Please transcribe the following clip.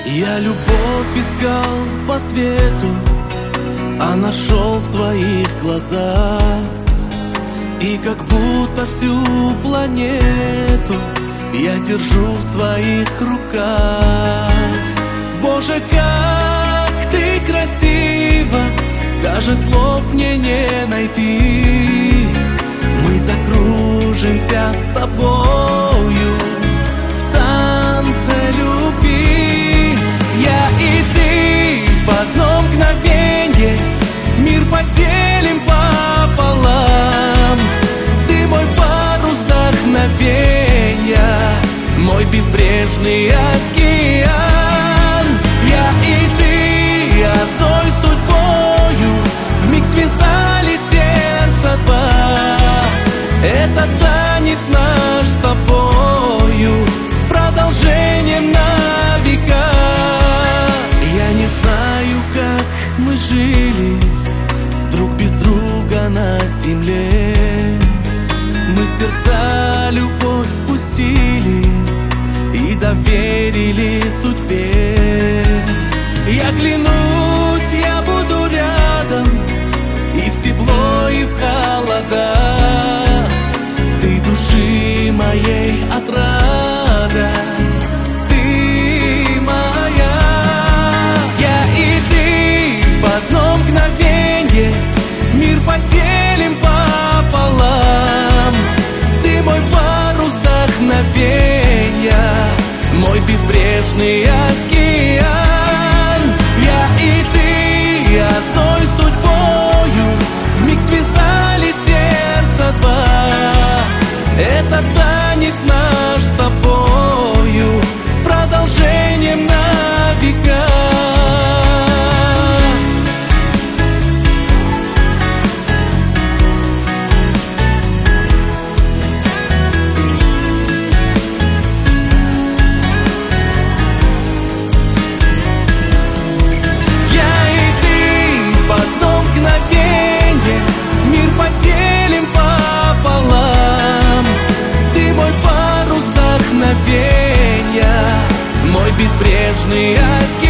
Я любовь искал по свету, а нашел в твоих глазах. И как будто всю планету я держу в своих руках. Боже, как ты красива, даже слов мне не найти. Мы закружимся с тобою в танце любви. Я и ты в одно мгновенье мир поделим пополам. Ты мой парус вдохновенья, мой безбрежный океан. Я и ты одной судьбою вмиг связали сердца два. Это танец наш с тобою, с продолжением на века. Я не знаю, как мы жили друг без друга на земле. Мы в сердца любовь впустили и доверили судьбе. Я клянусь, я буду рядом и в тепло, и в холода. Ты души моей отрада, ты моя. Я и ты в одно мгновенье мир поделим пополам. Ты мой парус вдохновенья, мой безбрежный океан. Я и ты одной судьбою вмиг связали сердца два. Это танец наш с тобою, с продолжением на века. Я и ты в одно мгновенье мир поделим пополам. Ты мой парус вдохновенья, мой безбрежный океан.